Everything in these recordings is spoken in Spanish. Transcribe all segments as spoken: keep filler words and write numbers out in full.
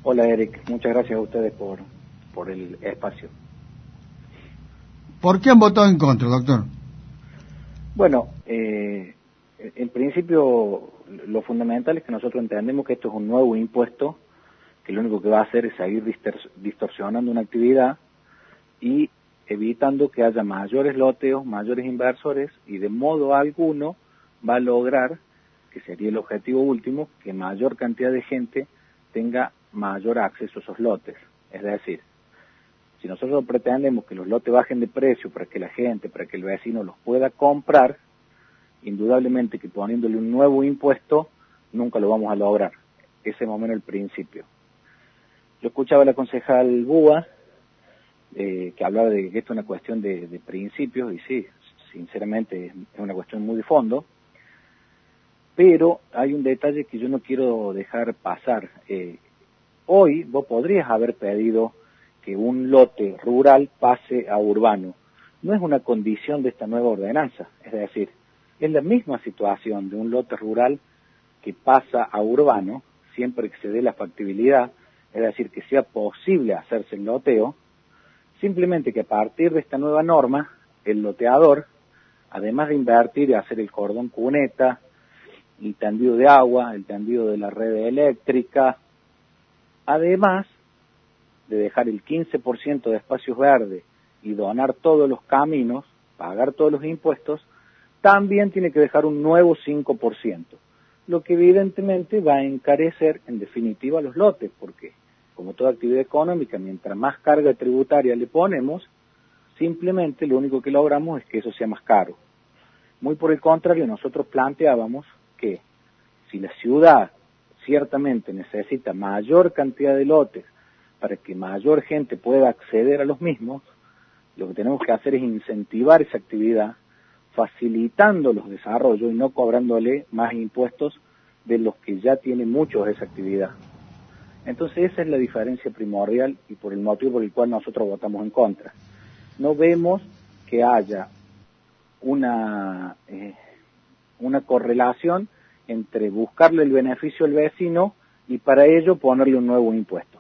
Hola Eric, muchas gracias a ustedes por, por el espacio. ¿Por qué han votado en contra, doctor? Bueno, eh, en principio lo fundamental es que nosotros entendemos que esto es un nuevo impuesto, que lo único que va a hacer es seguir distorsionando una actividad y evitando que haya mayores loteos, mayores inversores, y de modo alguno va a lograr, que sería el objetivo último, que mayor cantidad de gente tenga mayor acceso a esos lotes. Es decir, si nosotros pretendemos que los lotes bajen de precio para que la gente, para que el vecino los pueda comprar, indudablemente que poniéndole un nuevo impuesto nunca lo vamos a lograr. Ese es más o menos el principio. Yo escuchaba a la concejal Búa, eh, que hablaba de que esto es una cuestión de, de principios, y sí, sinceramente es una cuestión muy de fondo, pero hay un detalle que yo no quiero dejar pasar. Eh, hoy vos podrías haber pedido que un lote rural pase a urbano. No es una condición de esta nueva ordenanza, es decir, es la misma situación de un lote rural que pasa a urbano, siempre que se dé la factibilidad, es decir, que sea posible hacerse el loteo, simplemente que a partir de esta nueva norma, el loteador, además de invertir y hacer el cordón cuneta, el tendido de agua, el tendido de la red eléctrica, además de dejar el quince por ciento de espacios verdes y donar todos los caminos, pagar todos los impuestos, también tiene que dejar un nuevo cinco por ciento, lo que evidentemente va a encarecer en definitiva los lotes, porque como toda actividad económica, mientras más carga tributaria le ponemos, simplemente lo único que logramos es que eso sea más caro. Muy por el contrario, nosotros planteábamos que si la ciudad ciertamente necesita mayor cantidad de lotes para que mayor gente pueda acceder a los mismos, lo que tenemos que hacer es incentivar esa actividad, facilitando los desarrollos y no cobrándole más impuestos de los que ya tienen muchos de esa actividad. Entonces esa es la diferencia primordial y por el motivo por el cual nosotros votamos en contra. No vemos que haya una, eh, una correlación entre buscarle el beneficio al vecino y para ello ponerle un nuevo impuesto.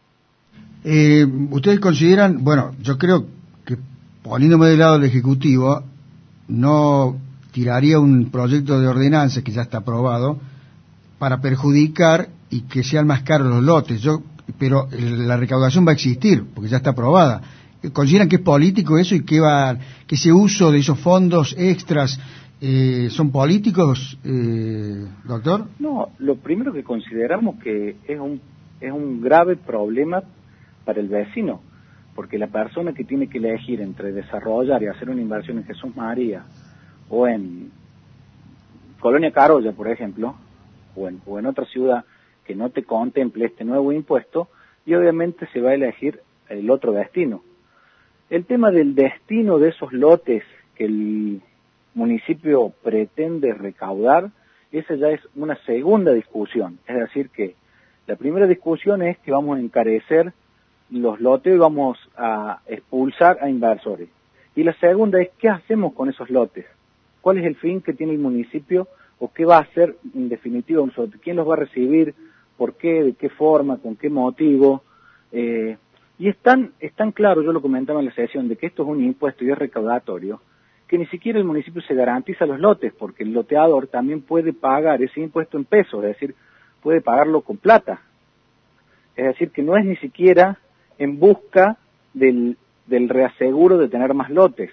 Eh, ¿Ustedes consideran, bueno, yo creo que poniéndome del lado del Ejecutivo, no tiraría un proyecto de ordenanza que ya está aprobado para perjudicar y que sean más caros los lotes? Yo, pero la recaudación va a existir porque ya está aprobada. ¿Consideran que es político eso y que va, que ese uso de esos fondos extras eh, son políticos, eh, doctor? No, lo primero que consideramos que es un es un grave problema para el vecino, porque la persona que tiene que elegir entre desarrollar y hacer una inversión en Jesús María o en Colonia Carolla, por ejemplo, o en, o en otra ciudad que no te contemple este nuevo impuesto, y obviamente se va a elegir el otro destino. El tema del destino de esos lotes que el municipio pretende recaudar, esa ya es una segunda discusión. Es decir que la primera discusión es que vamos a encarecer los lotes y vamos a expulsar a inversores. Y la segunda es qué hacemos con esos lotes. ¿Cuál es el fin que tiene el municipio o qué va a hacer en definitiva un lote? ¿Quién los va a recibir? ¿Por qué? ¿De qué forma? ¿Con qué motivo? Eh, y es tan, es tan claro, yo lo comentaba en la sesión, de que esto es un impuesto y es recaudatorio, que ni siquiera el municipio se garantiza los lotes, porque el loteador también puede pagar ese impuesto en pesos, es decir, puede pagarlo con plata. Es decir, que no es ni siquiera en busca del, del reaseguro de tener más lotes.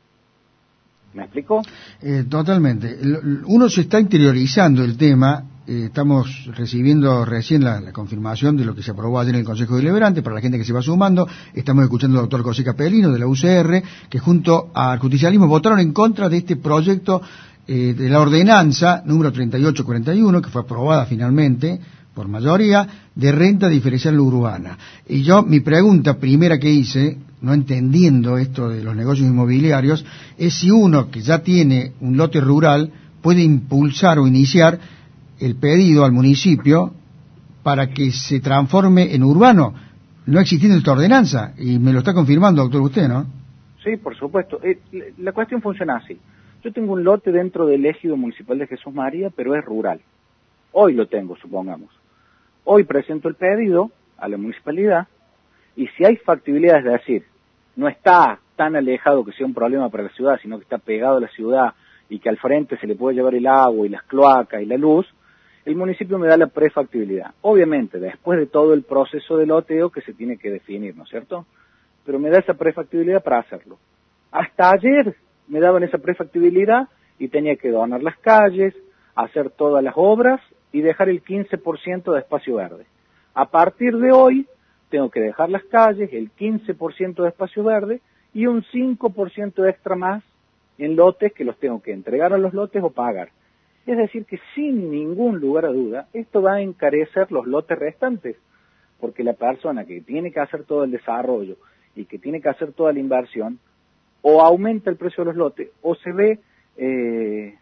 ¿Me explico? Eh, totalmente. Uno se está interiorizando el tema. Eh, estamos recibiendo recién la, la confirmación de lo que se aprobó ayer en el Consejo Deliberante. Para la gente que se va sumando, estamos escuchando al doctor José Capelino de la U C R, que junto al justicialismo votaron en contra de este proyecto eh, de la ordenanza número treinta y ocho cuarenta y uno, que fue aprobada finalmente por mayoría, de renta diferencial urbana. Y yo, mi pregunta primera que hice, no entendiendo esto de los negocios inmobiliarios, es si uno que ya tiene un lote rural puede impulsar o iniciar el pedido al municipio para que se transforme en urbano, no existiendo esta ordenanza, y me lo está confirmando, doctor, usted, ¿no? Sí, por supuesto. Eh, la cuestión funciona así. Yo tengo un lote dentro del ejido municipal de Jesús María, pero es rural. Hoy lo tengo, supongamos. Hoy presento el pedido a la municipalidad, y si hay factibilidad, es decir, no está tan alejado que sea un problema para la ciudad, sino que está pegado a la ciudad y que al frente se le puede llevar el agua y las cloacas y la luz, el municipio me da la prefactibilidad. Obviamente, después de todo el proceso de loteo que se tiene que definir, ¿no es cierto? Pero me da esa prefactibilidad para hacerlo. Hasta ayer me daban esa prefactibilidad y tenía que donar las calles, hacer todas las obras y dejar el quince por ciento de espacio verde. A partir de hoy, tengo que dejar las calles, el quince por ciento de espacio verde y un cinco por ciento extra más en lotes que los tengo que entregar a los lotes o pagar. Es decir que sin ningún lugar a duda, esto va a encarecer los lotes restantes, porque la persona que tiene que hacer todo el desarrollo y que tiene que hacer toda la inversión, o aumenta el precio de los lotes, o se ve eh,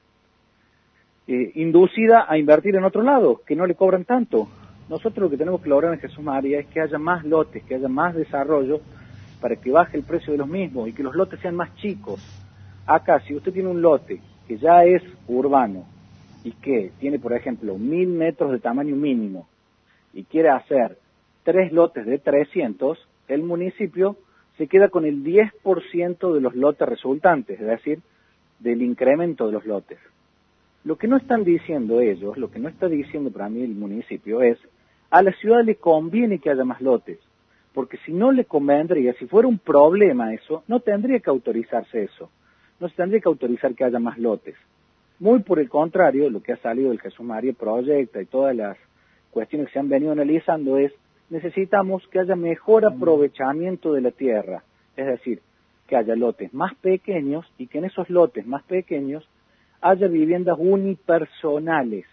eh, inducida a invertir en otro lado, que no le cobran tanto. Nosotros lo que tenemos que lograr en Jesús María es que haya más lotes, que haya más desarrollo, para que baje el precio de los mismos y que los lotes sean más chicos. Acá, si usted tiene un lote que ya es urbano y que tiene, por ejemplo, mil metros de tamaño mínimo y quiere hacer tres lotes de trescientos, el municipio se queda con el diez por ciento de los lotes resultantes, es decir, del incremento de los lotes. Lo que no están diciendo ellos, lo que no está diciendo para mí el municipio es, a la ciudad le conviene que haya más lotes, porque si no le convendría, si fuera un problema eso, no tendría que autorizarse eso, no se tendría que autorizar que haya más lotes. Muy por el contrario, lo que ha salido del Jesús María Proyecta y todas las cuestiones que se han venido analizando es, necesitamos que haya mejor aprovechamiento de la tierra, es decir, que haya lotes más pequeños y que en esos lotes más pequeños haya viviendas unipersonales,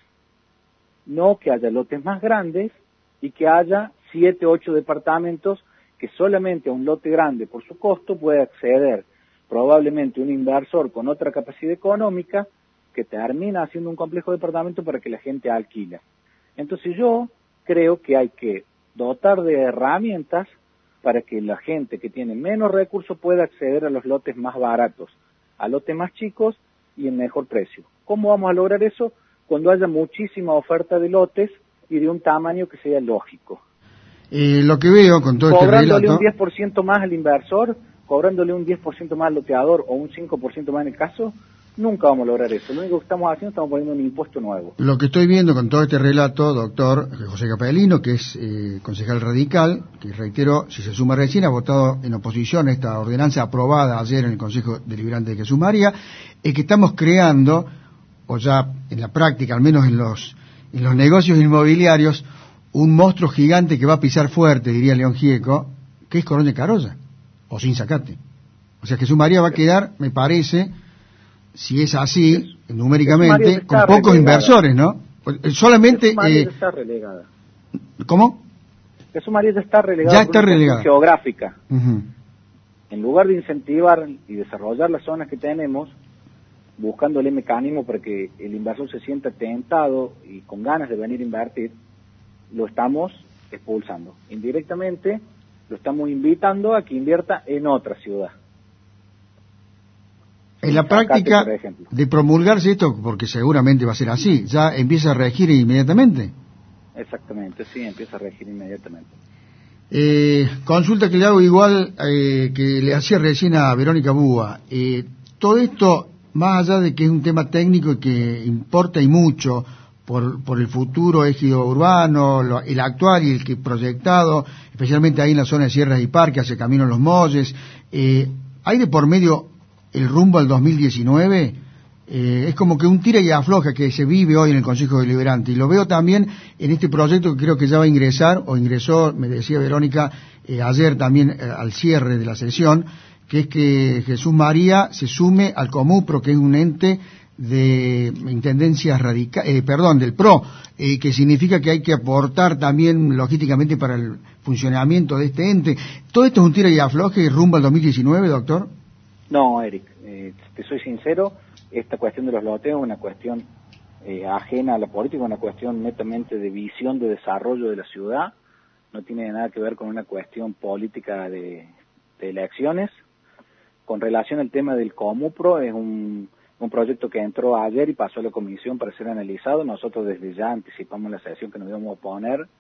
no que haya lotes más grandes y que haya siete, ocho departamentos que solamente a un lote grande por su costo puede acceder probablemente un inversor con otra capacidad económica que termina haciendo un complejo de departamento para que la gente alquila. Entonces yo creo que hay que dotar de herramientas para que la gente que tiene menos recursos pueda acceder a los lotes más baratos, a lotes más chicos y en mejor precio. ¿Cómo vamos a lograr eso? Cuando haya muchísima oferta de lotes y de un tamaño que sea lógico. Eh, lo que veo con todo Cobrándole este relato... un diez por ciento más al inversor, cobrándole un diez por ciento más al loteador o un cinco por ciento más en el caso, nunca vamos a lograr eso. Lo único que estamos haciendo, estamos poniendo un impuesto nuevo. Lo que estoy viendo con todo este relato, doctor José Capellino, que es eh, concejal radical, que reitero, si se suma recién, ha votado en oposición a esta ordenanza aprobada ayer en el Consejo Deliberante de Jesús María, es que estamos creando, o ya en la práctica, al menos en los, en los negocios inmobiliarios, un monstruo gigante que va a pisar fuerte, diría León Gieco, que es Coronia Carolla, o sin Zacate. O sea, Jesús María va a quedar, me parece, si es así, numéricamente, con pocos relegada. inversores, ¿no? Solamente... Jesús María eh, ya está relegada. ¿Cómo? Jesús María ya está relegada. Ya está relegada. Geográfica. Uh-huh. En lugar de incentivar y desarrollar las zonas que tenemos, buscando el mecanismo para que el inversor se sienta tentado y con ganas de venir a invertir, lo estamos expulsando. Indirectamente, lo estamos invitando a que invierta en otra ciudad. En la práctica de promulgarse esto, porque seguramente va a ser así, ¿ya empieza a regir inmediatamente? Exactamente, sí, empieza a regir inmediatamente. Eh, consulta que le hago igual eh, que le hacía recién a Verónica Búa. Eh, todo esto, más allá de que es un tema técnico y que importa y mucho por, por el futuro ejido urbano, lo, el actual y el que proyectado, especialmente ahí en la zona de Sierras y Parques, hacia Camino a los Molles, eh, hay de por medio el rumbo al dos mil diecinueve, eh, es como que un tira y afloja que se vive hoy en el Consejo Deliberante, y lo veo también en este proyecto que creo que ya va a ingresar, o ingresó, me decía Verónica, eh, ayer también eh, al cierre de la sesión, que es que Jesús María se sume al Comupro, que es un ente de intendencias radicales, eh, perdón, del P R O, eh, que significa que hay que aportar también logísticamente para el funcionamiento de este ente. ¿Todo esto es un tira y afloje rumbo al dos mil diecinueve, doctor? No, Eric, eh, te soy sincero, esta cuestión de los loteos es una cuestión eh, ajena a la política, una cuestión netamente de visión de desarrollo de la ciudad, no tiene nada que ver con una cuestión política de, de elecciones. Con relación al tema del Comupro, es un, un proyecto que entró ayer y pasó a la comisión para ser analizado. Nosotros desde ya anticipamos la sesión que nos íbamos a oponer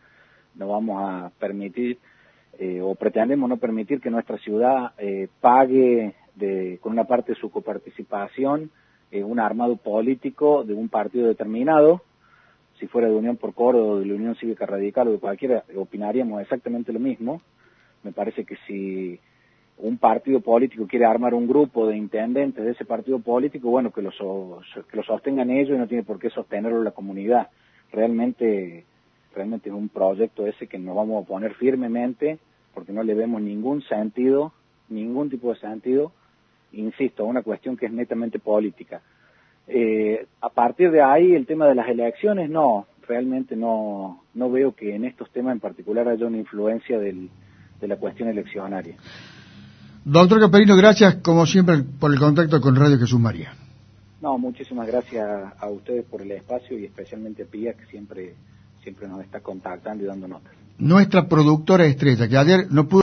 no vamos a permitir eh, o pretendemos no permitir que nuestra ciudad eh, pague de, con una parte de su coparticipación eh, un armado político de un partido determinado. Si fuera de Unión por Córdoba o de la Unión Cívica Radical o de cualquiera, opinaríamos exactamente lo mismo. Me parece que si un partido político quiere armar un grupo de intendentes de ese partido político, bueno, que lo, so, que lo sostengan ellos y no tiene por qué sostenerlo la comunidad. Realmente, realmente es un proyecto ese que nos vamos a oponer firmemente porque no le vemos ningún sentido, ningún tipo de sentido, insisto, a una cuestión que es netamente política. Eh, a partir de ahí, el tema de las elecciones, no, realmente no, no veo que en estos temas en particular haya una influencia del, de la cuestión eleccionaria. Doctor Camperino, gracias como siempre por el contacto con Radio Jesús María. No, muchísimas gracias a ustedes por el espacio y especialmente a Pía, que siempre, siempre nos está contactando y dando notas. Nuestra productora estrella, que ayer no pudo